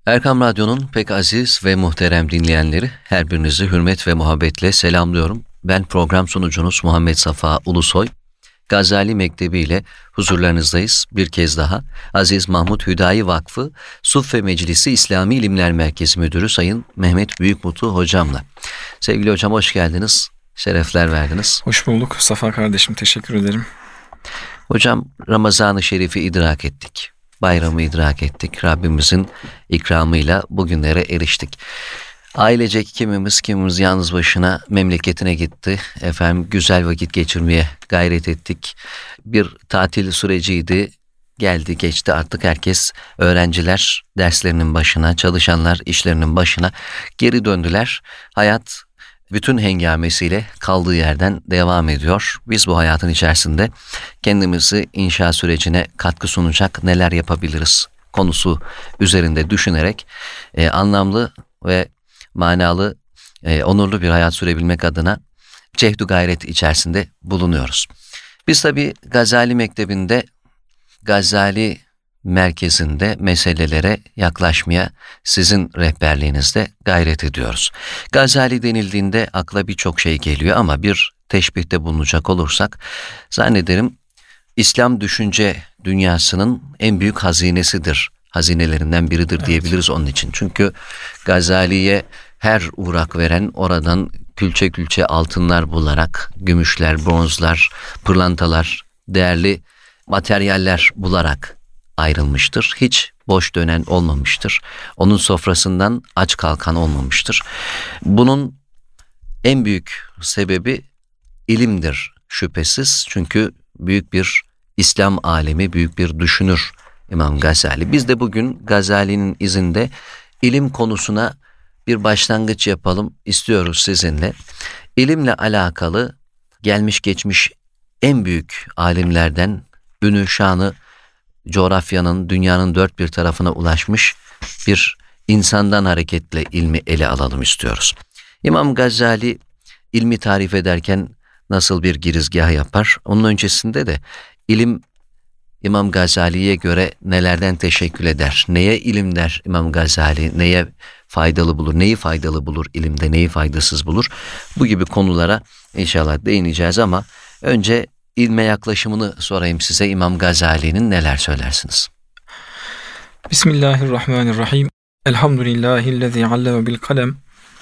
Erkam Radyo'nun pek aziz ve muhterem dinleyenleri, her birinizi hürmet ve muhabbetle selamlıyorum. Ben program sunucunuz Muhammed Safa Ulusoy. Gazali Mektebi ile huzurlarınızdayız. Bir kez daha Aziz Mahmud Hüdayi Vakfı Suffe Meclisi İslami İlimler Merkezi Müdürü Sayın Mehmet Büyükmutlu Hocam'la. Sevgili hocam, hoş geldiniz, şerefler verdiniz. Hoş bulduk Safa kardeşim, teşekkür ederim. Hocam, Ramazan-ı Şerif'i idrak ettik. Bayramı idrak ettik. Rabbimizin ikramıyla bugünlere eriştik. Ailecek kimimiz yalnız başına memleketine gitti. Güzel vakit geçirmeye gayret ettik. Bir tatil süreciydi. Geldi geçti, artık herkes, öğrenciler derslerinin başına, çalışanlar işlerinin başına geri döndüler. Hayat bütün hengamesiyle kaldığı yerden devam ediyor. Biz bu hayatın içerisinde kendimizi inşa sürecine katkı sunacak neler yapabiliriz konusu üzerinde düşünerek anlamlı ve manalı, onurlu bir hayat sürebilmek adına cehdu gayret içerisinde bulunuyoruz. Biz tabii Gazali Mektebi'nde, Gazali merkezinde meselelere yaklaşmaya sizin rehberliğinizde gayret ediyoruz. Gazali denildiğinde akla birçok şey geliyor ama bir teşbihte bulunacak olursak, zannederim İslam düşünce dünyasının en büyük hazinesidir. Hazinelerinden biridir diyebiliriz onun için. Çünkü Gazali'ye her uğrak veren oradan külçe külçe altınlar bularak, gümüşler, bronzlar, pırlantalar, değerli materyaller bularak ayrılmıştır. Hiç boş dönen olmamıştır. Onun sofrasından aç kalkan olmamıştır. Bunun en büyük sebebi ilimdir şüphesiz. Çünkü büyük bir İslam alemi, büyük bir düşünür İmam Gazali. Biz de bugün Gazali'nin izinde ilim konusuna bir başlangıç yapalım istiyoruz sizinle. İlimle alakalı gelmiş geçmiş en büyük alimlerden, ünü şanı coğrafyanın, dünyanın dört bir tarafına ulaşmış bir insandan hareketle ilmi ele alalım istiyoruz. İmam Gazali ilmi tarif ederken nasıl bir girizgah yapar? Onun öncesinde de ilim İmam Gazali'ye göre nelerden teşekkül eder? Neye ilim der İmam Gazali? Neye faydalı bulur? Neyi faydalı bulur ilimde? Neyi faydasız bulur? Bu gibi konulara inşallah değineceğiz ama önce ilme yaklaşımını sorayım size. İmam Gazali'nin neler söylersiniz? Bismillahirrahmanirrahim. Elhamdülillahillezî alleme bil kalem.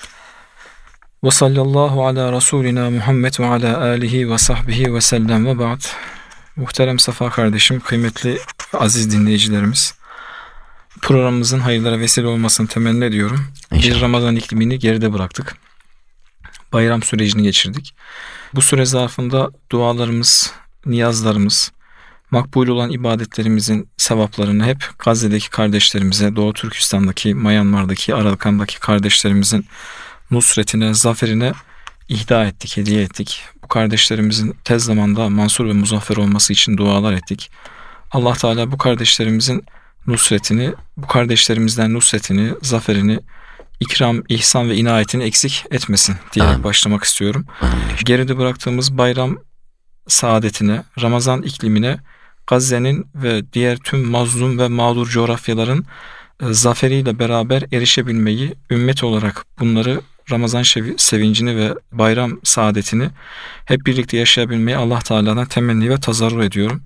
Ve sallallahu ala Resulina Muhammed ve ala alihi ve sahbihi ve sellem ve ba'd. Muhterem Safa kardeşim, kıymetli aziz dinleyicilerimiz, programımızın hayırlara vesile olmasını temenni ediyorum. İnşallah. Bir Ramazan iklimini geride bıraktık. Bayram sürecini geçirdik. Bu süre zarfında dualarımız, niyazlarımız, makbul olan ibadetlerimizin sevaplarını hep Gazze'deki kardeşlerimize, Doğu Türkistan'daki, Myanmar'daki, Arakan'daki kardeşlerimizin nusretine, zaferine ihda ettik, hediye ettik. Bu kardeşlerimizin tez zamanda mansur ve muzaffer olması için dualar ettik. Allah Teala bu kardeşlerimizin nusretini, bu kardeşlerimizden nusretini, zaferini, ikram, ihsan ve inayetini eksik etmesin diyerek başlamak istiyorum. Geride bıraktığımız bayram saadetine, Ramazan iklimine, Gazze'nin ve diğer tüm mazlum ve mağdur coğrafyaların zaferiyle beraber erişebilmeyi, ümmet olarak bunları, Ramazan sevincini ve bayram saadetini hep birlikte yaşayabilmeyi Allah Teala'dan temenni ve tazarru ediyorum.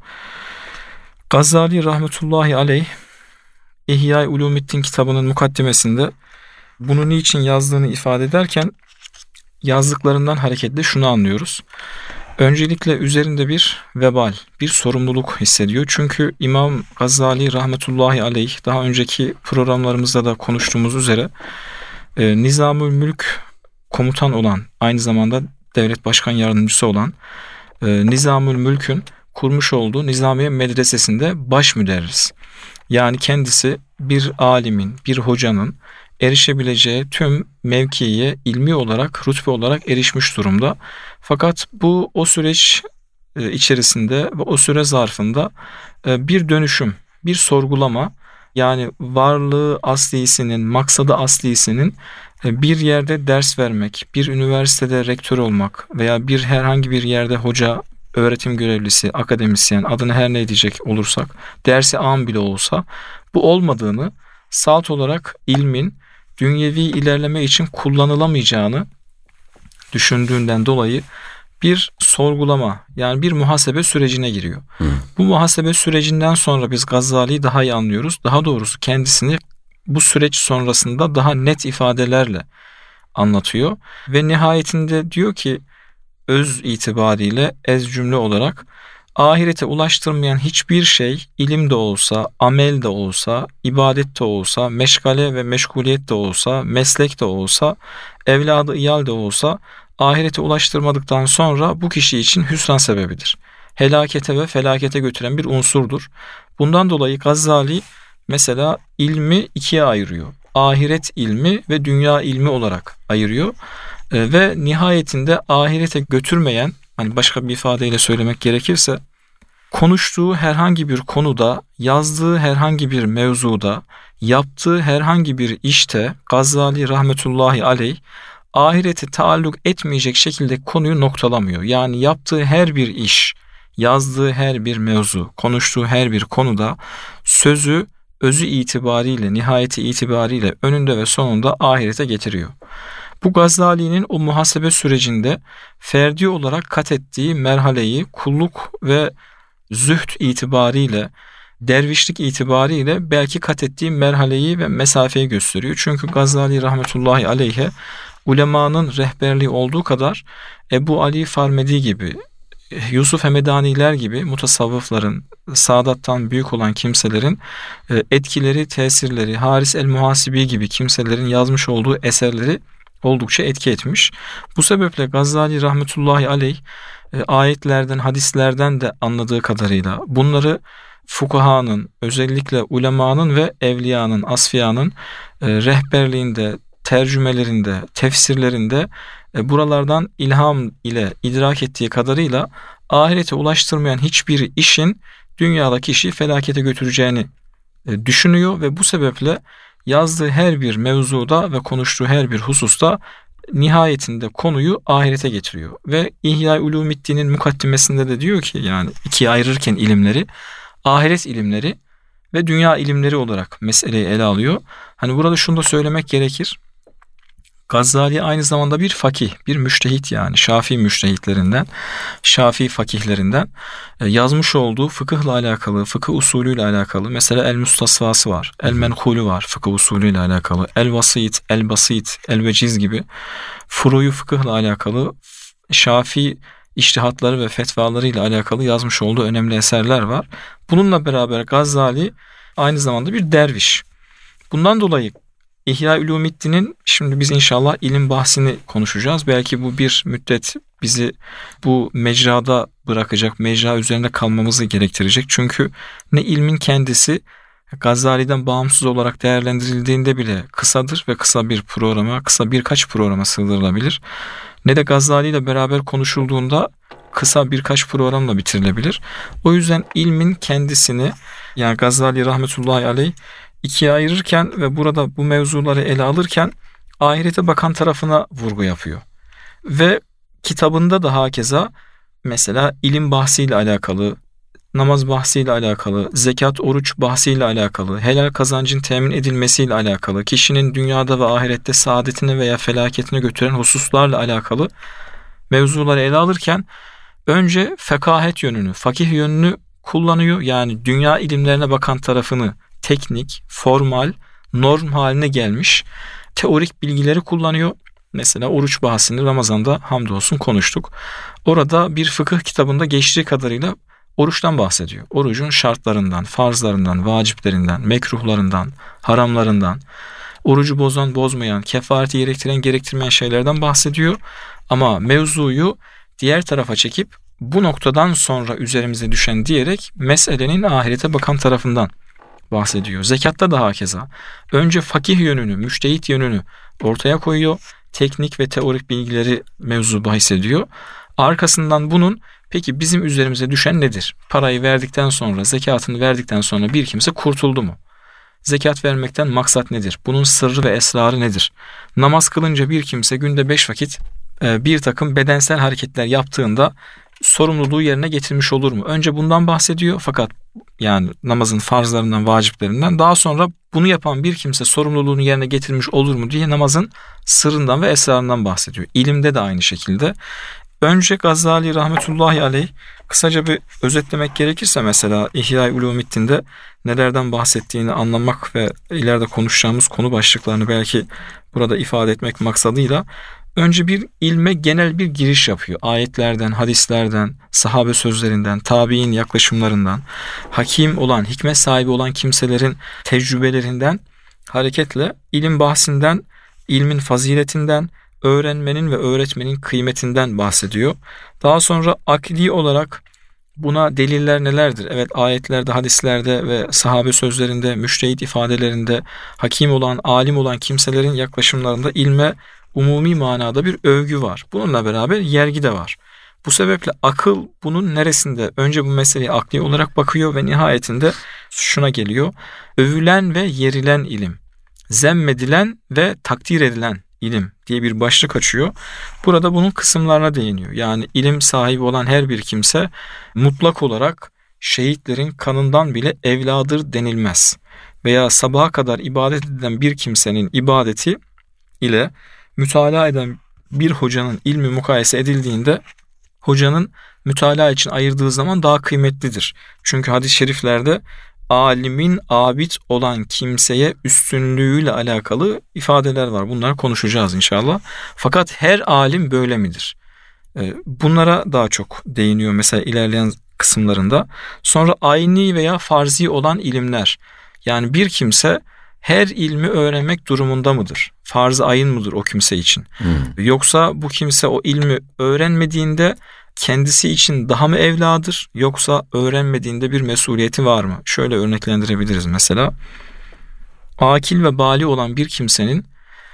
Gazali rahmetullahi aleyh İhya-i Ulûmiddin kitabının mukaddimesinde bunu niçin yazdığını ifade ederken yazdıklarından hareketle şunu anlıyoruz. Öncelikle üzerinde bir vebal, bir sorumluluk hissediyor. Çünkü İmam Gazali rahmetullahi aleyh daha önceki programlarımızda da konuştuğumuz üzere Nizamül Mülk komutan olan, aynı zamanda devlet başkan yardımcısı olan Nizamül Mülk'ün kurmuş olduğu Nizamiye Medresesi'nde baş müderris. Yani kendisi bir alimin, bir hocanın erişebileceği tüm mevkiye ilmi olarak, rütbe olarak erişmiş durumda. Fakat bu o süreç içerisinde ve o süre zarfında bir dönüşüm, bir sorgulama, yani varlığı aslisinin, maksadı aslisinin bir yerde ders vermek, bir üniversitede rektör olmak veya bir herhangi bir yerde hoca, öğretim görevlisi, akademisyen, adını her ne diyecek olursak, dersi am bile olsa bu olmadığını, salt olarak ilmin dünyevi ilerleme için kullanılamayacağını düşündüğünden dolayı bir sorgulama, yani bir muhasebe sürecine giriyor. Bu muhasebe sürecinden sonra biz Gazali'yi daha iyi anlıyoruz. Daha doğrusu kendisini bu süreç sonrasında daha net ifadelerle anlatıyor. Ve nihayetinde diyor ki öz itibariyle ez cümle olarak ahirete ulaştırmayan hiçbir şey, ilim de olsa, amel de olsa, ibadet de olsa, meşgale ve meşguliyet de olsa, meslek de olsa, evladı iyal de olsa, ahirete ulaştırmadıktan sonra bu kişi için hüsran sebebidir. Helakete ve felakete götüren bir unsurdur. Bundan dolayı Gazali mesela ilmi ikiye ayırıyor. Ahiret ilmi ve dünya ilmi olarak ayırıyor. Ve nihayetinde ahirete götürmeyen, hani başka bir ifadeyle söylemek gerekirse, konuştuğu herhangi bir konuda, yazdığı herhangi bir mevzuda, yaptığı herhangi bir işte Gazali rahmetullahi aleyh ahirete taalluk etmeyecek şekilde konuyu noktalamıyor. Yani yaptığı her bir iş, yazdığı her bir mevzu, konuştuğu her bir konuda sözü özü itibariyle, nihayeti itibariyle önünde ve sonunda ahirete getiriyor. Bu Gazali'nin o muhasebe sürecinde ferdi olarak kat ettiği merhaleyi kulluk ve zühd itibariyle, dervişlik itibariyle belki kat ettiği merhaleyi ve mesafeyi gösteriyor. Çünkü Gazali rahmetullahi aleyhe ulemanın rehberliği olduğu kadar Ebu Ali Farmedi gibi, Yusuf Hemedaniler gibi mutasavvıfların, Sadat'tan büyük olan kimselerin etkileri, tesirleri, Haris el-Muhasibi gibi kimselerin yazmış olduğu eserleri oldukça etki etmiş. Bu sebeple Gazali rahmetullahi aleyh ayetlerden, hadislerden de anladığı kadarıyla bunları fukahanın, özellikle ulemanın ve evliyanın, asfiyanın rehberliğinde, tercümelerinde, tefsirlerinde buralardan ilham ile idrak ettiği kadarıyla ahirete ulaştırmayan hiçbir işin dünyadaki işi felakete götüreceğini düşünüyor ve bu sebeple yazdığı her bir mevzuda ve konuştuğu her bir hususta nihayetinde konuyu ahirete getiriyor. Ve İhya Ulûmiddin'in mukaddimesinde de diyor ki, yani ikiye ayırırken ilimleri, ahiret ilimleri ve dünya ilimleri olarak meseleyi ele alıyor. Hani burada şunu da söylemek gerekir. Gazali aynı zamanda bir fakih, bir müştehit, yani Şafii müştehitlerinden, Şafii fakihlerinden yazmış olduğu fıkıhla alakalı, fıkıh usulüyle alakalı mesela El-Mustasfası var, El-Menkulü var fıkıh usulüyle alakalı, El-Vasit, El-Basit, El-Veciz gibi furuyu fıkıhla alakalı, Şafii içtihatları ve fetvalarıyla alakalı yazmış olduğu önemli eserler var. Bununla beraber Gazali aynı zamanda bir derviş. Bundan dolayı İhya Ulûmiddin'in, şimdi biz inşallah ilim bahsini konuşacağız. Belki bu bir müddet bizi bu mecrada bırakacak, mecra üzerinde kalmamızı gerektirecek. Çünkü ne ilmin kendisi Gazali'den bağımsız olarak değerlendirildiğinde bile kısadır ve kısa birkaç programa sığdırılabilir. Ne de Gazali ile beraber konuşulduğunda kısa birkaç programla bitirilebilir. O yüzden ilmin kendisini, yani Gazali rahmetullahi aleyh ikiye ayırırken ve burada bu mevzuları ele alırken ahirete bakan tarafına vurgu yapıyor. Ve kitabında da hakeza mesela ilim bahsiyle alakalı, namaz bahsiyle alakalı, zekat, oruç bahsiyle alakalı, helal kazancın temin edilmesiyle alakalı, kişinin dünyada ve ahirette saadetine veya felaketine götüren hususlarla alakalı mevzuları ele alırken önce fekahet yönünü, fakih yönünü kullanıyor. Yani dünya ilimlerine bakan tarafını teknik, formal, norm haline gelmiş teorik bilgileri kullanıyor. Mesela oruç bahsini Ramazan'da hamdolsun konuştuk. Orada bir fıkıh kitabında geçtiği kadarıyla oruçtan bahsediyor. Orucun şartlarından, farzlarından, vaciplerinden, mekruhlarından, haramlarından, orucu bozan, bozmayan, kefareti gerektiren, gerektirmeyen şeylerden bahsediyor. Ama mevzuyu diğer tarafa çekip bu noktadan sonra üzerimize düşen diyerek meselenin ahirete bakan tarafından bahsediyor. Zekatta da hakeza. Önce fakih yönünü, müştehit yönünü ortaya koyuyor. Teknik ve teorik bilgileri mevzu bahis ediyor. Arkasından bunun peki bizim üzerimize düşen nedir? Parayı verdikten sonra, zekatını verdikten sonra bir kimse kurtuldu mu? Zekat vermekten maksat nedir? Bunun sırrı ve esrarı nedir? Namaz kılınca bir kimse günde 5 vakit bir takım bedensel hareketler yaptığında sorumluluğu yerine getirmiş olur mu? Önce bundan bahsediyor fakat yani namazın farzlarından, vaciplerinden, daha sonra bunu yapan bir kimse sorumluluğunu yerine getirmiş olur mu diye namazın sırrından ve esrarından bahsediyor. İlimde de aynı şekilde. Önce Gazali rahmetullahi aleyh, kısaca bir özetlemek gerekirse mesela İhya-i Ulûmiddin'de nelerden bahsettiğini anlamak ve ileride konuşacağımız konu başlıklarını belki burada ifade etmek maksadıyla önce bir ilme genel bir giriş yapıyor. Ayetlerden, hadislerden, sahabe sözlerinden, tabi'in yaklaşımlarından, hakim olan, hikmet sahibi olan kimselerin tecrübelerinden hareketle ilim bahsinden, ilmin faziletinden, öğrenmenin ve öğretmenin kıymetinden bahsediyor. Daha sonra akli olarak buna deliller nelerdir? Evet, ayetlerde, hadislerde ve sahabe sözlerinde, müştehit ifadelerinde, hakim olan, alim olan kimselerin yaklaşımlarında ilme umumi manada bir övgü var. Bununla beraber yergi de var. Bu sebeple akıl bunun neresinde? Önce bu meseleye akli olarak bakıyor ve nihayetinde şuna geliyor. Övülen ve yerilen ilim, zemmedilen ve takdir edilen ilim diye bir başlık açıyor. Burada bunun kısımlarına değiniyor. Yani ilim sahibi olan her bir kimse mutlak olarak şehitlerin kanından bile evladır denilmez. Veya sabaha kadar ibadet edilen bir kimsenin ibadeti ile mütalaa eden bir hocanın ilmi mukayese edildiğinde hocanın mütalaa için ayırdığı zaman daha kıymetlidir. Çünkü hadis-i şeriflerde alimin abid olan kimseye üstünlüğüyle alakalı ifadeler var. Bunları konuşacağız inşallah. Fakat her alim böyle midir? Bunlara daha çok değiniyor mesela ilerleyen kısımlarında. Sonra ayni veya farzi olan ilimler. Yani bir kimse her ilmi öğrenmek durumunda mıdır? Farz-ı ayın mıdır o kimse için? Yoksa bu kimse o ilmi öğrenmediğinde kendisi için daha mı evladır, yoksa öğrenmediğinde bir mesuliyeti var mı? Şöyle örneklendirebiliriz mesela. Akil ve bali olan bir kimsenin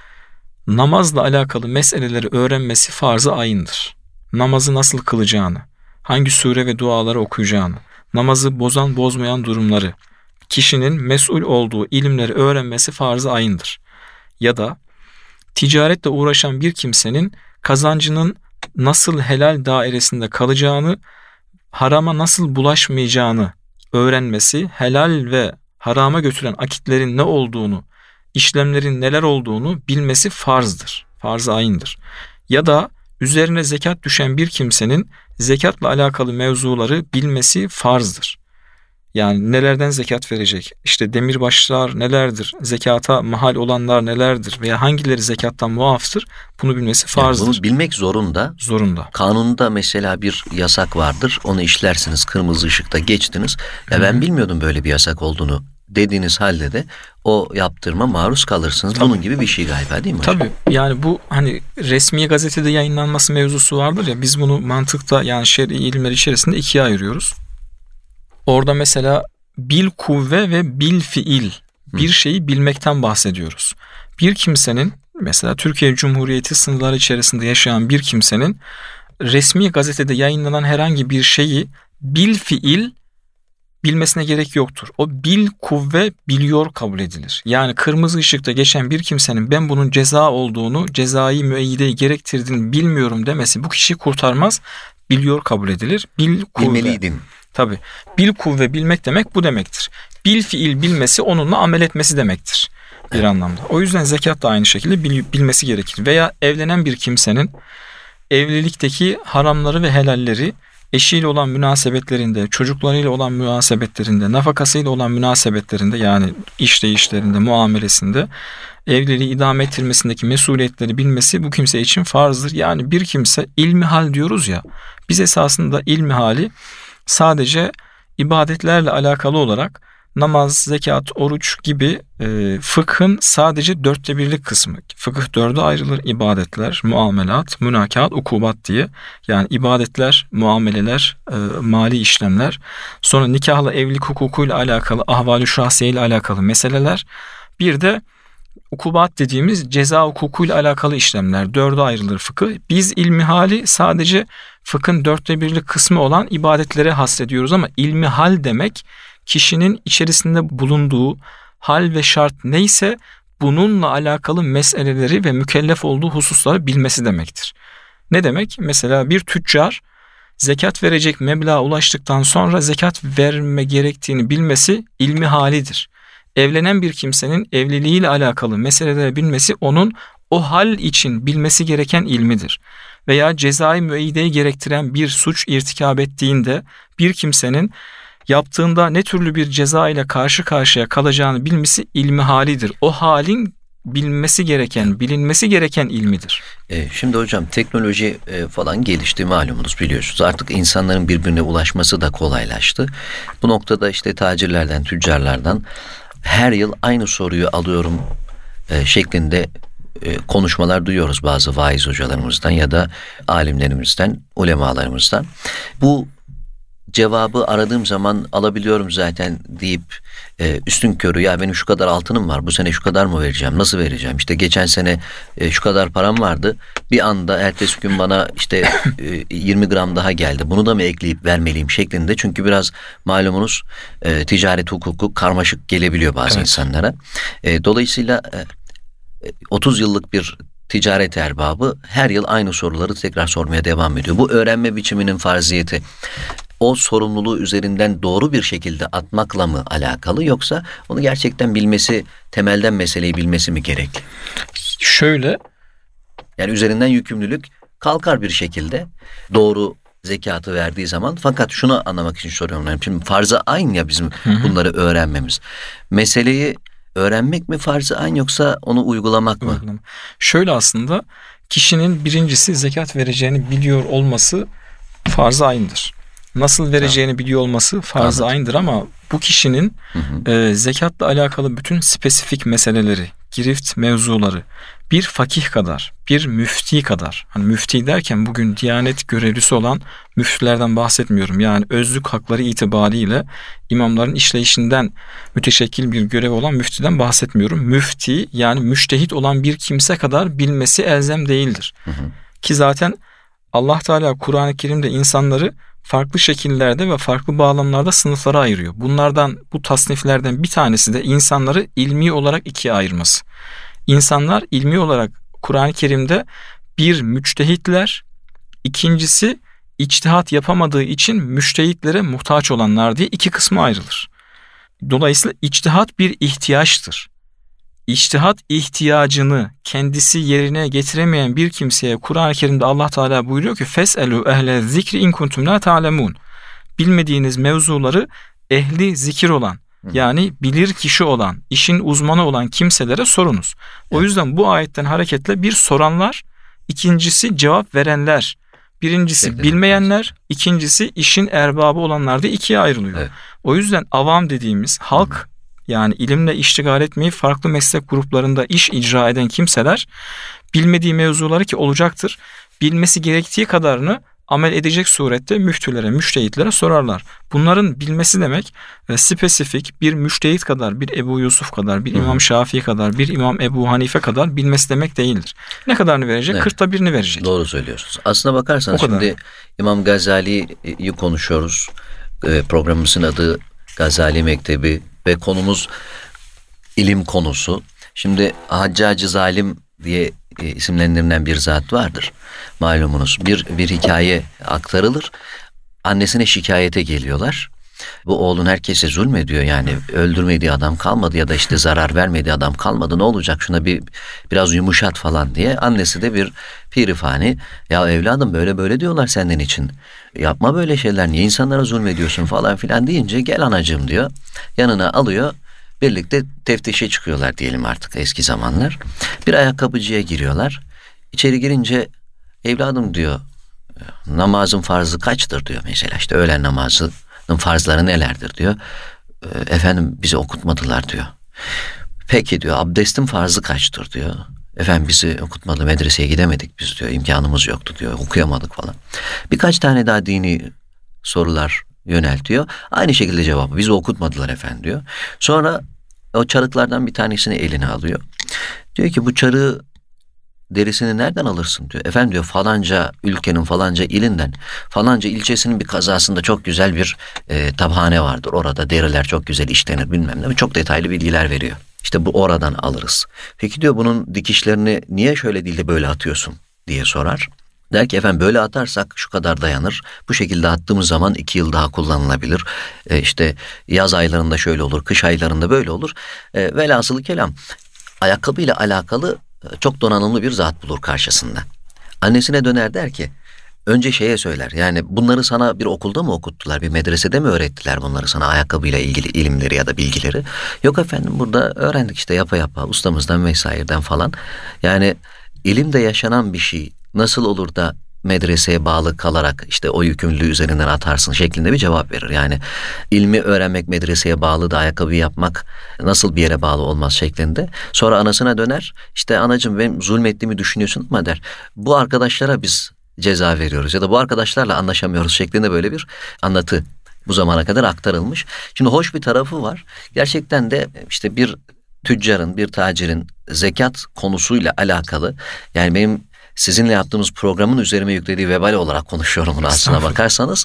namazla alakalı meseleleri öğrenmesi farz-ı ayındır. Namazı nasıl kılacağını, hangi sure ve duaları okuyacağını, namazı bozan bozmayan durumları, kişinin mesul olduğu ilimleri öğrenmesi farz-ı ayındır. Ya da ticaretle uğraşan bir kimsenin kazancının nasıl helal dairesinde kalacağını, harama nasıl bulaşmayacağını öğrenmesi, helal ve harama götüren akitlerin ne olduğunu, işlemlerin neler olduğunu bilmesi farzdır. Farz-ı ayındır. Ya da üzerine zekat düşen bir kimsenin zekatla alakalı mevzuları bilmesi farzdır. Yani nelerden zekat verecek? İşte demirbaşlar nelerdir? Zekata mahal olanlar nelerdir? Veya hangileri zekattan muaftır? Bunu bilmesi farzdır. Yani bunu bilmek zorunda. Zorunda. Kanunda mesela bir yasak vardır. Onu işlersiniz. Kırmızı ışıkta geçtiniz. Ya ben bilmiyordum böyle bir yasak olduğunu dediğiniz halde de o yaptırıma maruz kalırsınız. Tabii. Bunun gibi bir şey galiba, değil mi hocam? Tabii. Yani bu hani resmi gazetede yayınlanması mevzusu vardır ya, biz bunu mantıkta yani şer'i ilimler içerisinde ikiye ayırıyoruz. Orada mesela bil kuvve ve bil fiil, bir şeyi bilmekten bahsediyoruz. Bir kimsenin, mesela Türkiye Cumhuriyeti sınırları içerisinde yaşayan bir kimsenin resmi gazetede yayınlanan herhangi bir şeyi bil fiil bilmesine gerek yoktur. O bil kuvve biliyor kabul edilir. Yani kırmızı ışıkta geçen bir kimsenin ben bunun ceza olduğunu, cezai müeyyideyi gerektirdiğini bilmiyorum demesi bu kişiyi kurtarmaz. Biliyor kabul edilir. Bil kuvve. Bilmeliydin. Tabii. Bil kuvve bilmek demek bu demektir. Bil fiil bilmesi onunla amel etmesi demektir bir anlamda. O yüzden zekat da aynı şekilde bilmesi gerekir. Veya evlenen bir kimsenin evlilikteki haramları ve helalleri, eşiyle olan münasebetlerinde, çocuklarıyla olan münasebetlerinde, nafakasıyla olan münasebetlerinde, yani iş değişlerinde, muamelesinde, evliliği idame ettirmesindeki mesuliyetleri bilmesi bu kimse için farzdır. Yani bir kimse ilmihal diyoruz ya, biz esasında ilmihali sadece ibadetlerle alakalı olarak namaz, zekat, oruç gibi fıkhın sadece 1/4 kısmı. Fıkıh 4'e ayrılır. İbadetler, muamelat, münakat, ukubat diye. Yani ibadetler, muameleler, mali işlemler. Sonra nikahla, evlilik hukukuyla alakalı, ahval-i şahsiye ile alakalı meseleler. Bir de ukubat dediğimiz ceza hukukuyla alakalı işlemler. 4'e ayrılır fıkıh. Biz ilmihali sadece fıkhın 1/4 kısmı olan ibadetlere hasrediyoruz ama ilmihal demek kişinin içerisinde bulunduğu hal ve şart neyse bununla alakalı meseleleri ve mükellef olduğu hususları bilmesi demektir. Ne demek? Mesela bir tüccar zekat verecek meblağa ulaştıktan sonra zekat verme gerektiğini bilmesi ilmi halidir. Evlenen bir kimsenin evliliğiyle alakalı meseleleri bilmesi onun o hal için bilmesi gereken ilmidir. Veya cezai müeyyideyi gerektiren bir suç irtikab ettiğinde bir kimsenin yaptığında ne türlü bir ceza ile karşı karşıya kalacağını bilmesi ilmi halidir. O halin bilinmesi gereken ilmidir. Şimdi hocam teknoloji falan gelişti malumunuz, biliyorsunuz. Artık insanların birbirine ulaşması da kolaylaştı. Bu noktada işte tacirlerden, tüccarlardan her yıl aynı soruyu alıyorum şeklinde konuşmalar duyuyoruz bazı vaiz hocalarımızdan ya da alimlerimizden, ulemalarımızdan. Bu cevabı aradığım zaman alabiliyorum zaten deyip üstünkörü, ya benim şu kadar altınım var, bu sene şu kadar mı vereceğim, nasıl vereceğim, işte geçen sene şu kadar param vardı, bir anda ertesi gün bana işte 20 gram daha geldi, bunu da mı ekleyip vermeliyim şeklinde. Çünkü biraz malumunuz ticaret hukuku karmaşık gelebiliyor bazı insanlara. Dolayısıyla 30 yıllık bir ticaret erbabı her yıl aynı soruları tekrar sormaya devam ediyor. Bu öğrenme biçiminin farziyeti o sorumluluğu üzerinden doğru bir şekilde atmakla mı alakalı, yoksa onu gerçekten bilmesi, temelden meseleyi bilmesi mi gerekli? Şöyle, yani üzerinden yükümlülük kalkar bir şekilde doğru zekatı verdiği zaman. Fakat şunu anlamak için soruyorum. Şimdi farz-ı ayn ya bizim bunları öğrenmemiz. Meseleyi öğrenmek mi farz-ı ayn, yoksa onu uygulamak mı? Şöyle, aslında kişinin birincisi zekat vereceğini biliyor olması farz-ı ayn'dır. Nasıl vereceğini biliyor olması farz-ı ayn'dır, ama bu kişinin zekatla alakalı bütün spesifik meseleleri, girift mevzuları bir fakih kadar, bir müfti kadar, hani müfti derken bugün Diyanet görevlisi olan müftülerden bahsetmiyorum. Yani özlük hakları itibariyle imamların işleyişinden müteşekkil bir görev olan müftiden bahsetmiyorum. Müfti, yani müştehit olan bir kimse kadar bilmesi elzem değildir. Ki zaten Allah Teala Kur'an-ı Kerim'de insanları farklı şekillerde ve farklı bağlamlarda sınıflara ayırıyor. Bu tasniflerden bir tanesi de insanları ilmi olarak ikiye ayırması. İnsanlar ilmi olarak Kur'an-ı Kerim'de bir müçtehitler, ikincisi içtihat yapamadığı için müştehitlere muhtaç olanlar diye iki kısma ayrılır. Dolayısıyla içtihat bir ihtiyaçtır. İçtihat ihtiyacını kendisi yerine getiremeyen bir kimseye Kur'an-ı Kerim'de Allah Teala buyuruyor ki فَاسْأَلُوا اَهْلَ الذِّكْرِ اِنْ كُنْتُمْ لَا تَعْلَمُونَ. Bilmediğiniz mevzuları ehli zikir olan, yani bilir kişi olan, işin uzmanı olan kimselere sorunuz. O yüzden bu ayetten hareketle bir soranlar, ikincisi cevap verenler, birincisi bilmeyenler, ikincisi işin erbabı olanlar diye ikiye ayrılıyor. Evet. O yüzden avam dediğimiz halk, yani ilimle iştigal etmeyi farklı meslek gruplarında iş icra eden kimseler bilmediği mevzuları, ki olacaktır, bilmesi gerektiği kadarını amel edecek surette müftülere, müştehitlere sorarlar. Bunların bilmesi demek spesifik bir müştehit kadar, bir Ebu Yusuf kadar, bir İmam Şafii kadar, bir İmam Ebu Hanife kadar bilmesi demek değildir. Ne kadarını verecek? Evet. 40'ta birini verecek. Doğru söylüyorsunuz. Aslına bakarsanız şimdi İmam Gazali'yi konuşuyoruz. Programımızın adı Gazali Mektebi ve konumuz ilim konusu. Şimdi Haccacı Zalim diye isimlendirilen bir zat vardır. Malumunuz bir hikaye aktarılır. Annesine şikayete geliyorlar. Bu oğlun herkese zulmediyor, yani öldürmediği adam kalmadı ya da işte zarar vermediği adam kalmadı, ne olacak, şuna biraz yumuşat falan diye. Annesi de bir pirifani, ya evladım böyle diyorlar senden için, yapma böyle şeyler, niye insanlara zulmediyorsun falan filan deyince, gel anacığım diyor, yanına alıyor, birlikte teftişe çıkıyorlar diyelim artık eski zamanlar. Bir ayakkabıcıya giriyorlar. İçeri girince evladım diyor, namazın farzı kaçtır diyor, mesela işte öğlen namazı farzları nelerdir diyor. Efendim bizi okutmadılar diyor. Peki diyor, abdestin farzı kaçtır diyor. Efendim bizi okutmadı, medreseye gidemedik biz diyor, imkanımız yoktu diyor, okuyamadık falan. Birkaç tane daha dini sorular yöneltiyor. Aynı şekilde cevabı, bizi okutmadılar efendim diyor. Sonra o çarıklardan bir tanesini eline alıyor. Diyor ki bu çarığı, derisini nereden alırsın diyor. Efendim diyor, falanca ülkenin falanca ilinden, falanca ilçesinin bir kazasında çok güzel bir tabhane vardır. Orada deriler çok güzel işlenir bilmem ne. Çok detaylı bilgiler veriyor. İşte bu oradan alırız. Peki diyor, bunun dikişlerini niye şöyle değil de böyle atıyorsun diye sorar. Der ki efendim böyle atarsak şu kadar dayanır. Bu şekilde attığımız zaman 2 yıl daha kullanılabilir. İşte yaz aylarında şöyle olur, kış aylarında böyle olur. Velhasılı kelam, ayakkabıyla alakalı çok donanımlı bir zat bulur karşısında. Annesine döner, der ki önce şeye söyler. Yani bunları sana bir okulda mı okuttular, bir medresede mi öğrettiler bunları sana, ayakkabıyla ilgili ilimleri ya da bilgileri? Yok efendim, burada öğrendik işte yapa yapa, ustamızdan vesaireden falan. Yani ilim de yaşanan bir şey. Nasıl olur da medreseye bağlı kalarak işte o yükümlülüğü üzerinden atarsın şeklinde bir cevap verir. Yani ilmi öğrenmek medreseye bağlı da ayakkabı yapmak nasıl bir yere bağlı olmaz şeklinde. Sonra anasına döner, işte anacığım benim zulmettiğimi düşünüyorsun ama der, bu arkadaşlara biz ceza veriyoruz ya da bu arkadaşlarla anlaşamıyoruz şeklinde böyle bir anlatı bu zamana kadar aktarılmış. Şimdi hoş bir tarafı var. Gerçekten de işte bir tüccarın, bir tacirin zekat konusuyla alakalı, yani benim sizinle yaptığımız programın üzerime yüklediği vebal olarak konuşuyorum bunu aslına bakarsanız.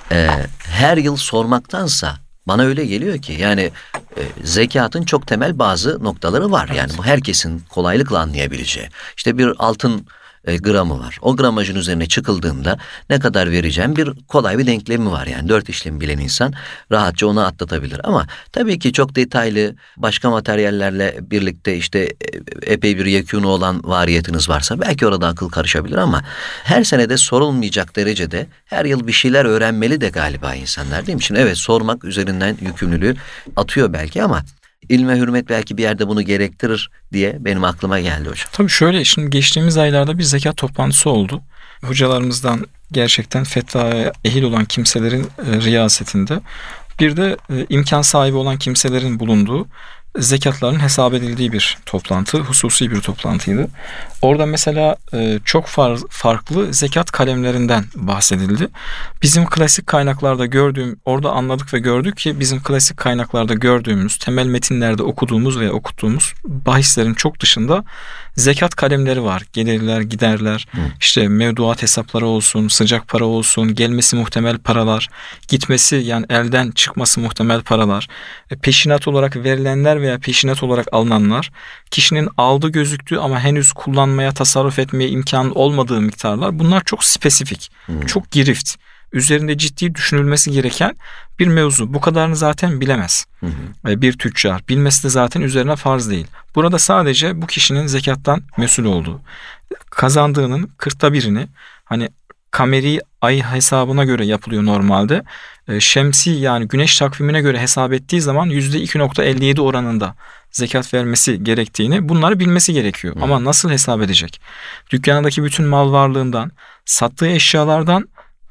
Her yıl sormaktansa bana öyle geliyor ki yani zekatın çok temel bazı noktaları var. Yani bu herkesin kolaylıkla anlayabileceği. İşte bir altın gramı var. O gramajın üzerine çıkıldığında ne kadar vereceğim bir kolay bir denklemi var. Yani 4 işlemi bilen insan rahatça onu atlatabilir. Ama tabii ki çok detaylı başka materyallerle birlikte işte epey bir yekûnu olan variyetiniz varsa belki orada akıl karışabilir ama her sene de sorulmayacak derecede her yıl bir şeyler öğrenmeli de galiba insanlar, değil mi? Şimdi evet, sormak üzerinden yükümlülüğü atıyor belki ama İlme hürmet belki bir yerde bunu gerektirir diye benim aklıma geldi hocam. Tabii şöyle, şimdi geçtiğimiz aylarda bir zekat toplantısı oldu. Hocalarımızdan gerçekten fetvaya ehil olan kimselerin riyasetinde, bir de imkan sahibi olan kimselerin bulunduğu, zekatların hesap edildiği bir toplantı, hususi bir toplantıydı. Orada mesela çok farklı zekat kalemlerinden bahsedildi. Bizim klasik kaynaklarda orada anladık ve gördük ki bizim klasik kaynaklarda gördüğümüz, temel metinlerde okuduğumuz ve okuttuğumuz bahislerin çok dışında zekat kalemleri var. Gelirler, giderler, işte mevduat hesapları olsun, sıcak para olsun, gelmesi muhtemel paralar, gitmesi yani elden çıkması muhtemel paralar, peşinat olarak verilenler veya peşinat olarak alınanlar, kişinin aldığı gözüktüğü ama henüz kullanmaya, tasarruf etmeye imkanı olmadığı miktarlar, bunlar çok spesifik, çok girift, üzerinde ciddi düşünülmesi gereken bir mevzu. Bu kadarını zaten bilemez bir tüccar. Bilmesi de zaten üzerine farz değil. Burada sadece bu kişinin zekattan mesul olduğu, kazandığının 1/40'ını hani kameri ay hesabına göre yapılıyor normalde. Şemsi yani güneş takvimine göre hesap ettiği zaman %2.57 oranında zekat vermesi gerektiğini, bunları bilmesi gerekiyor. Ama nasıl hesap edecek? Dükkanındaki bütün mal varlığından, sattığı eşyalardan,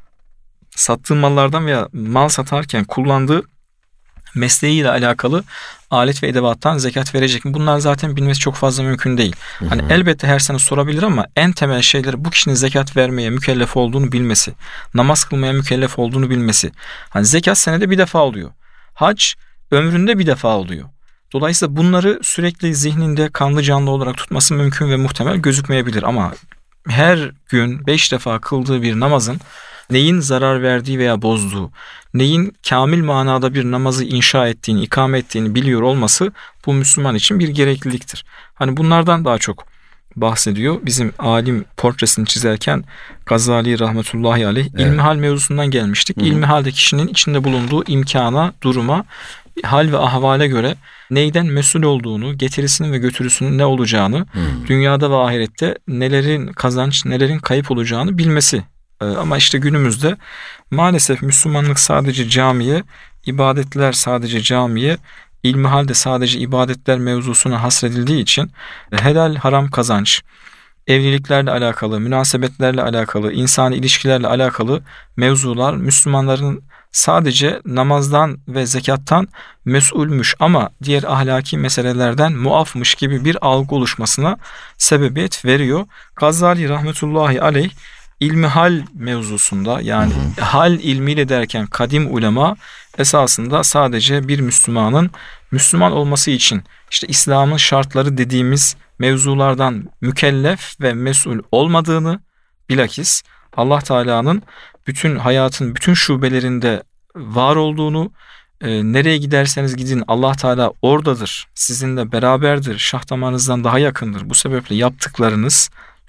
sattığı mallardan veya mal satarken kullandığı mesleğiyle alakalı alet ve edevattan zekat verecek mi? Bunlar zaten bilmesi çok fazla mümkün değil. Hani elbette her sene sorabilir ama en temel şeyleri bu kişinin zekat vermeye mükellef olduğunu bilmesi, namaz kılmaya mükellef olduğunu bilmesi. Hani zekat senede bir defa oluyor. Hac ömründe bir defa oluyor. Dolayısıyla bunları sürekli zihninde kanlı canlı olarak tutması mümkün ve muhtemel gözükmeyebilir ama her gün 5 defa kıldığı bir namazın neyin zarar verdiği veya bozduğu, neyin kamil manada bir namazı inşa ettiğini, ikame ettiğini biliyor olması bu Müslüman için bir gerekliliktir. Hani bunlardan daha çok bahsediyor. Bizim alim portresini çizerken Gazali rahmetullahi aleyh ilmihal mevzusundan gelmiştik. İlmihalde kişinin içinde bulunduğu imkana, duruma, hal ve ahvale göre neyden mesul olduğunu, getirisinin ve götürüsünün ne olacağını, dünyada ve ahirette nelerin kazanç, nelerin kayıp olacağını bilmesi. Ama işte günümüzde maalesef Müslümanlık sadece camiye, ibadetler sadece camiye, ilmihal de sadece ibadetler mevzusuna hasredildiği için helal haram kazanç, evliliklerle alakalı, münasebetlerle alakalı, insani ilişkilerle alakalı mevzular Müslümanların sadece namazdan ve zekattan mesulmüş ama diğer ahlaki meselelerden muafmış gibi bir algı oluşmasına sebebiyet veriyor. Gazali rahmetullahi aleyh İlmihal mevzusunda yani hal ilmiyle derken kadim ulema esasında sadece bir Müslümanın Müslüman olması için işte İslam'ın şartları dediğimiz mevzulardan mükellef ve mesul olmadığını, bilakis Allah Teala'nın bütün hayatın bütün şubelerinde var olduğunu, nereye giderseniz gidin Allah Teala oradadır, sizinle beraberdir, şah damarınızdan daha yakındır. Bu sebeple yaptıklarınız,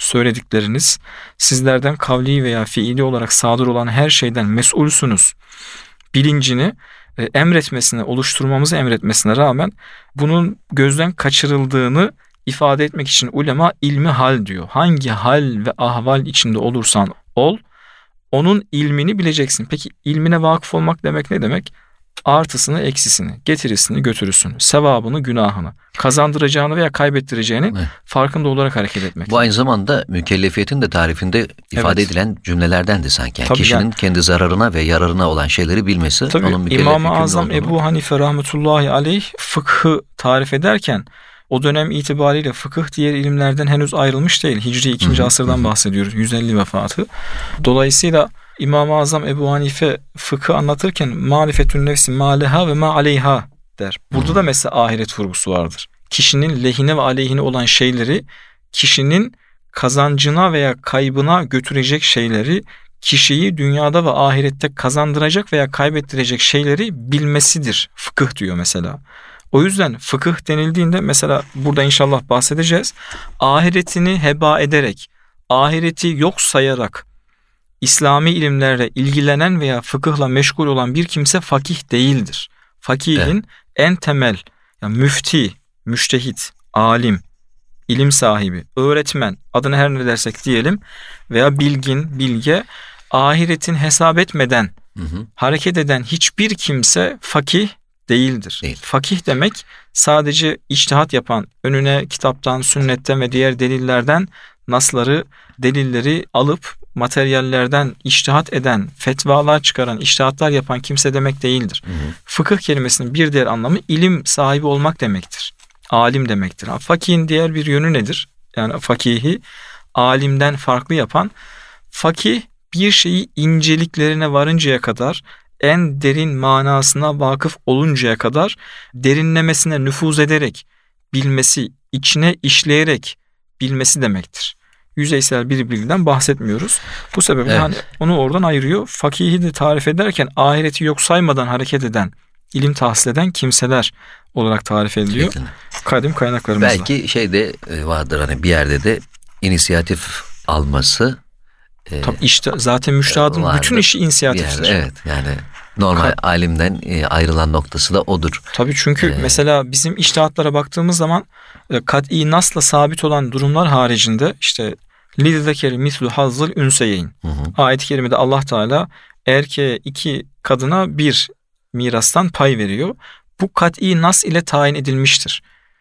söyledikleriniz, sizlerden kavli veya fiili olarak sadır olan her şeyden mesulsünüz bilincini emretmesine, oluşturmamızı emretmesine rağmen bunun gözden kaçırıldığını ifade etmek için ulema ilmi hal diyor. Hangi hal ve ahval içinde olursan ol, onun ilmini bileceksin. Peki ilmine vakıf olmak demek ne demek? Artısını, eksisini, getirisini, götürüsünü, sevabını, günahını, kazandıracağını veya kaybettireceğini farkında olarak hareket etmek. Bu aynı zamanda mükellefiyetin de tarifinde ifade edilen cümlelerden de sanki. Yani kişinin kendi zararına ve yararına olan şeyleri bilmesi. Tabii onun İmam-ı Azam Ebu Hanife rahmetullahi aleyh fıkhı tarif ederken o dönem itibariyle fıkıh diğer ilimlerden henüz ayrılmış değil. Hicri 2. asırdan bahsediyoruz. 150 vefatı. Dolayısıyla İmam-ı Azam Ebu Hanife fıkı anlatırken marifetün nefsi ma leha ve ma aleyha der. Burada da mesela ahiret vurgusu vardır. Kişinin lehine ve aleyhine olan şeyleri, kişinin kazancına veya kaybına götürecek şeyleri, kişiyi dünyada ve ahirette kazandıracak veya kaybettirecek şeyleri bilmesidir. Fıkıh diyor mesela. O yüzden fıkıh denildiğinde mesela burada inşallah bahsedeceğiz. Ahiretini heba ederek, ahireti yok sayarak İslami ilimlerle ilgilenen veya fıkıhla meşgul olan bir kimse fakih değildir. Fakihin en temel, yani müfti, müştehit, alim, ilim sahibi, öğretmen, adını her ne dersek diyelim veya bilgin, bilge, ahiretin hesap etmeden hareket eden hiçbir kimse fakih değildir. Fakih demek sadece içtihat yapan, önüne kitaptan, sünnetten ve diğer delillerden nasları, delilleri alıp materyallerden içtihat eden, fetvalar çıkaran, içtihatlar yapan kimse demek değildir. Fıkıh kelimesinin bir diğer anlamı ilim sahibi olmak demektir. Alim demektir. Fakihin diğer bir yönü nedir? Yani fakihi alimden farklı yapan, fakih bir şeyi inceliklerine varıncaya kadar, en derin manasına vakıf oluncaya kadar derinlemesine nüfuz ederek bilmesi, içine işleyerek bilmesi demektir. Yüzeysel bir bilgiden bahsetmiyoruz. Bu sebeple hani onu oradan ayırıyor. Fakihi de tarif ederken ahireti yok saymadan hareket eden, ilim tahsil eden kimseler olarak tarif ediliyor. Kadim kaynaklarımızda. Belki şey de vardır, hani bir yerde de inisiyatif alması. Tabii işte zaten müştehadın bütün işi inisiyatiftir. Evet, yani normal alimden ayrılan noktası da odur. Tabii çünkü mesela bizim içtihatlara baktığımız zaman kat'i nasla sabit olan durumlar haricinde işte lidzekeri mislu hazzıl ünseyeyn. Ayet-i kerimede Allah Teala erkeğe 2, kadına 1 mirastan pay veriyor. Bu kat'i nas ile tayin edilmiştir.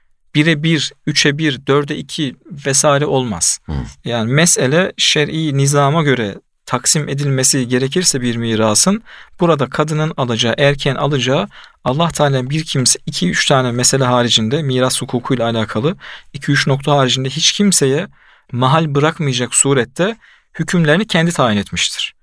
1'e 1, 3'e 1, 4'e 2 vesaire olmaz. Yani mesele şer'i nizama göre taksim edilmesi gerekirse bir mirasın, burada kadının alacağı, erkeğin alacağı, Allah Teala bir kimse 2-3 tane mesele haricinde, miras hukukuyla alakalı 2-3 nokta haricinde hiç kimseye mahal bırakmayacak surette hükümlerini kendi tayin etmiştir.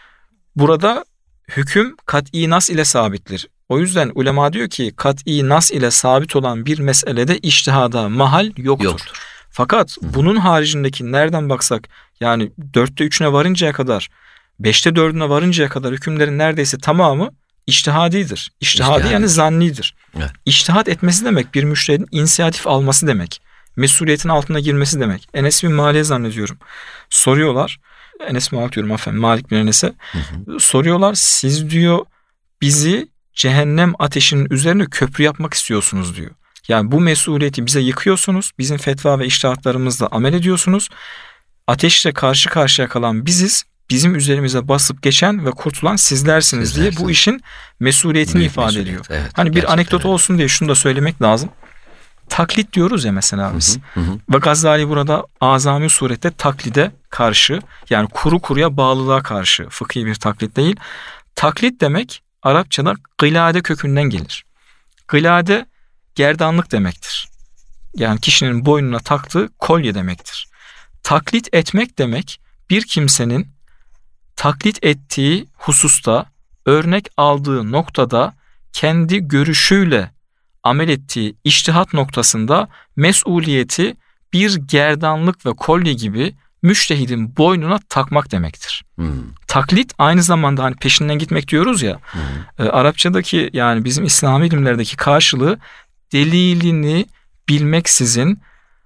Burada hüküm kat'i nas ile sabittir. O yüzden ulema diyor ki kat'i nas ile sabit olan bir meselede içtihada mahal yoktur. Fakat bunun haricindeki nereden baksak, yani 4'te 3'üne varıncaya kadar, 5'te 4'üne varıncaya kadar hükümlerin neredeyse tamamı içtihadidir. İçtihadi yani zannidir. Evet. İçtihat etmesi demek bir müştehidin inisiyatif alması demek. Mesuliyetin altına girmesi demek. Enes bin Malik'e zannediyorum. Soruyorlar. Enes Malik diyorum efendim. Malik bin Enes'e. Soruyorlar, siz diyor bizi cehennem ateşinin üzerine köprü yapmak istiyorsunuz diyor. Yani bu mesuliyeti bize yıkıyorsunuz. Bizim fetva ve içtihatlarımızla amel ediyorsunuz. Ateşle karşı karşıya kalan biziz. Bizim üzerimize basıp geçen ve kurtulan sizlersiniz diye bu işin mesuliyetini ifade ediyor. Evet, hani bir anekdot olsun diye şunu da söylemek lazım. Taklit diyoruz ya mesela biz. Ve Gazali burada azami surette taklide karşı, yani kuru kuruya bağlılığa karşı, fıkhi bir taklit değil. Taklit demek Arapçada gılade kökünden gelir. Gılade gerdanlık demektir. Yani kişinin boynuna taktığı kolye demektir. Taklit etmek demek bir kimsenin taklit ettiği hususta, örnek aldığı noktada kendi görüşüyle amel ettiği içtihat noktasında mesuliyeti bir gerdanlık ve kolye gibi müştehidin boynuna takmak demektir. Taklit aynı zamanda hani peşinden gitmek diyoruz ya, Arapçadaki yani bizim İslami ilimlerdeki karşılığı delilini bilmeksizin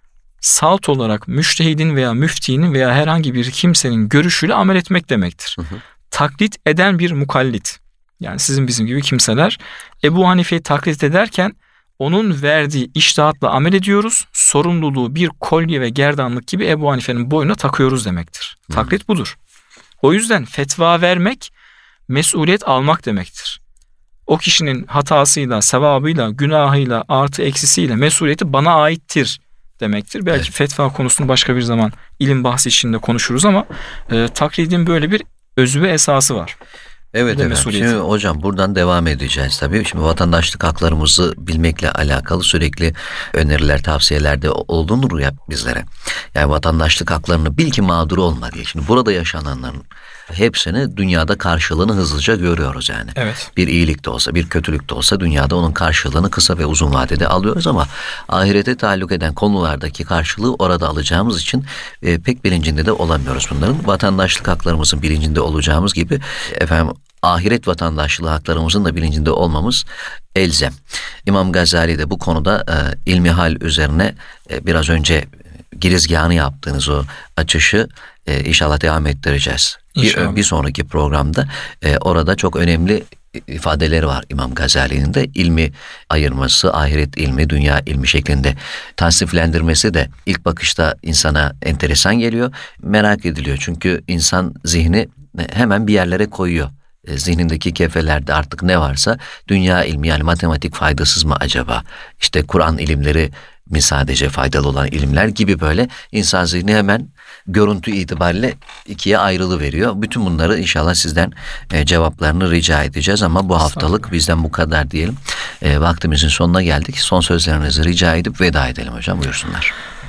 salt olarak müştehidin veya müftinin veya herhangi bir kimsenin görüşüyle amel etmek demektir. Taklit eden bir mukallit. Yani sizin bizim gibi kimseler Ebu Hanife'yi taklit ederken onun verdiği içtihatla amel ediyoruz. Sorumluluğu bir kolye ve gerdanlık gibi Ebu Hanife'nin boynuna takıyoruz demektir. Taklit budur. O yüzden fetva vermek mesuliyet almak demektir. O kişinin hatasıyla, sevabıyla, günahıyla, artı eksisiyle mesuliyeti bana aittir demektir. Belki fetva konusunu başka bir zaman ilim bahsi içinde konuşuruz ama taklidin böyle bir özü ve esası var. Evet efendim. Şimdi hocam buradan devam edeceğiz tabii. Şimdi vatandaşlık haklarımızı bilmekle alakalı sürekli öneriler, tavsiyelerde olunur ya bizlere. Yani vatandaşlık haklarını bil ki mağdur olma diye. Şimdi burada yaşananların hepsini dünyada karşılığını hızlıca görüyoruz yani. Evet. Bir iyilik de olsa, bir kötülük de olsa dünyada onun karşılığını kısa ve uzun vadede alıyoruz ama ahirete taalluk eden konulardaki karşılığı orada alacağımız için pek bilincinde de olamıyoruz bunların. Vatandaşlık haklarımızın bilincinde olacağımız gibi efendim ahiret vatandaşlığı haklarımızın da bilincinde olmamız elzem. İmam Gazali de bu konuda ilmihal üzerine biraz önce girizgahını yaptığınız o açışı inşallah devam ettireceğiz. Bir sonraki programda orada çok önemli ifadeleri var İmam Gazali'nin de ilmi ayırması, ahiret ilmi, dünya ilmi şeklinde tasniflendirmesi de ilk bakışta insana enteresan geliyor. Merak ediliyor çünkü insan zihni hemen bir yerlere koyuyor. Zihnindeki kefelerde artık ne varsa dünya ilmi yani matematik faydasız mı acaba? İşte Kur'an ilimleri mi sadece faydalı olan ilimler gibi böyle insan zihni hemen görüntü itibariyle ikiye ayrılıveriyor. Bütün bunları inşallah sizden cevaplarını rica edeceğiz ama bu haftalık bizden bu kadar diyelim. Vaktimizin sonuna geldik. Son sözlerinizi rica edip veda edelim hocam, buyursunlar.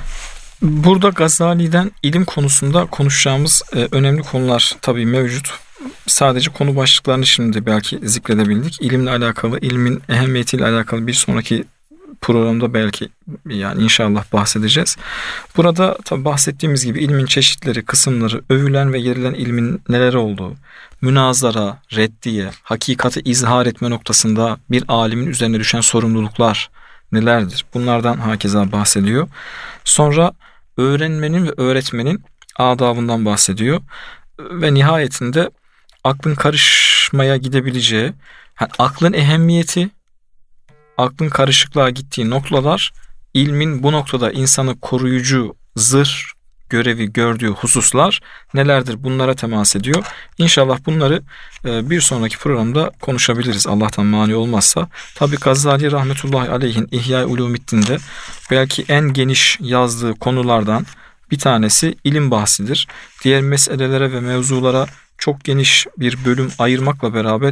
Burada Gazali'den ilim konusunda konuşacağımız önemli konular tabii mevcut. Sadece konu başlıklarını şimdi belki zikredebildik. İlimle alakalı, ilmin ehemmiyetiyle alakalı bir sonraki programda belki yani inşallah bahsedeceğiz. Burada tabi bahsettiğimiz gibi ilmin çeşitleri, kısımları, övülen ve yerilen ilmin neler olduğu, münazara, reddiye, hakikati izhar etme noktasında bir alimin üzerine düşen sorumluluklar nelerdir? Bunlardan hakeza bahsediyor. Sonra öğrenmenin ve öğretmenin adabından bahsediyor. Ve nihayetinde aklın karışmaya gidebileceği, yani aklın ehemmiyeti, aklın karışıklığa gittiği noktalar, ilmin bu noktada insanı koruyucu zırh görevi gördüğü hususlar nelerdir? Bunlara temas ediyor. İnşallah bunları bir sonraki programda konuşabiliriz Allah'tan mani olmazsa. Tabi Gazali rahmetullahi aleyhin İhya-i Ulumiddin'de belki en geniş yazdığı konulardan bir tanesi ilim bahsidir. Diğer meselelere ve mevzulara çok geniş bir bölüm ayırmakla beraber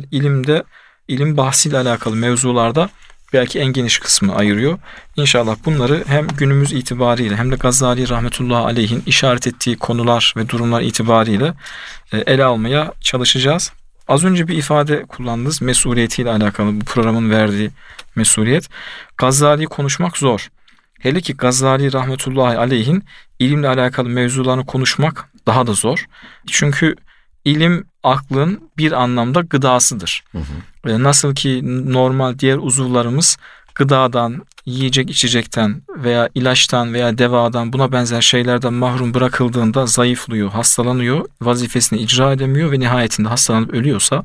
ilim bahsiyle alakalı mevzularda belki en geniş kısmı ayırıyor. İnşallah bunları hem günümüz itibariyle hem de Gazali rahmetullahi aleyhin işaret ettiği konular ve durumlar itibariyle ele almaya çalışacağız. Az önce bir ifade kullandınız. Mesuliyetiyle alakalı, bu programın verdiği mesuliyet. Gazali'yi konuşmak zor. Hele ki Gazali rahmetullahi aleyhin ilimle alakalı mevzularını konuşmak daha da zor. Çünkü ilim aklın bir anlamda gıdasıdır. Nasıl ki normal diğer uzuvlarımız gıdadan, yiyecek içecekten veya ilaçtan veya devadan buna benzer şeylerden mahrum bırakıldığında zayıflıyor, hastalanıyor, vazifesini icra edemiyor ve nihayetinde hastalanıp ölüyorsa,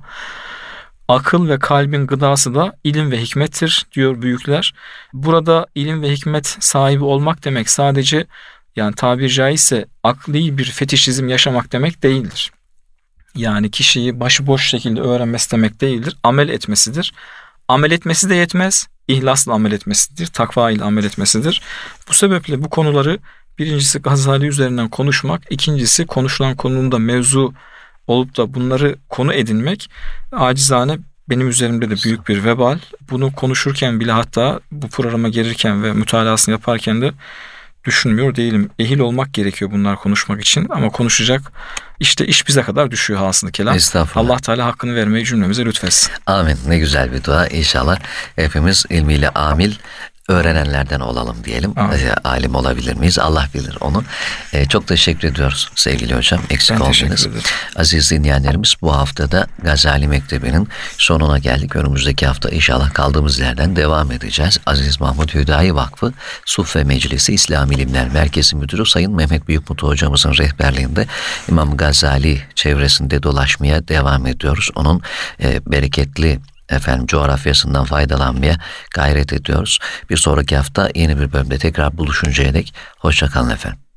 akıl ve kalbin gıdası da ilim ve hikmettir diyor büyükler. Burada ilim ve hikmet sahibi olmak demek sadece yani tabiri caizse akli bir fetişizm yaşamak demek değildir. Yani kişiyi başıboş şekilde öğrenmesi demek değildir. Amel etmesidir. Amel etmesi de yetmez. İhlasla amel etmesidir. Takva ile amel etmesidir. Bu sebeple bu konuları birincisi Gazali üzerinden konuşmak, ikincisi konuşulan konunun da mevzu olup da bunları konu edinmek acizane benim üzerimde de büyük bir vebal. Bunu konuşurken bile hatta bu programa gelirken ve mütalasını yaparken de düşünmüyor değilim. Ehil olmak gerekiyor bunlar konuşmak için ama konuşacak işte iş bize kadar düşüyor hasılı kelam. Allah Teala hakkını vermeyi cümlemize lütfetsin. Amin. Ne güzel bir dua. İnşallah hepimiz ilmiyle amil, öğrenenlerden olalım diyelim. Alim olabilir miyiz? Allah bilir onu. Çok teşekkür ediyoruz sevgili hocam. Eksik olmayınız. Aziz dinleyenlerimiz, bu haftada Gazali Mektebi'nin sonuna geldik. Önümüzdeki hafta inşallah kaldığımız yerden devam edeceğiz. Aziz Mahmud Hüdayi Vakfı Suffe Meclisi İslam İlimler Merkezi Müdürü Sayın Mehmet Büyükmutlu hocamızın rehberliğinde İmam Gazali çevresinde dolaşmaya devam ediyoruz. Onun bereketli coğrafyasından faydalanmaya gayret ediyoruz. Bir sonraki hafta yeni bir bölümde tekrar buluşuncaya dek hoşça kalın efendim.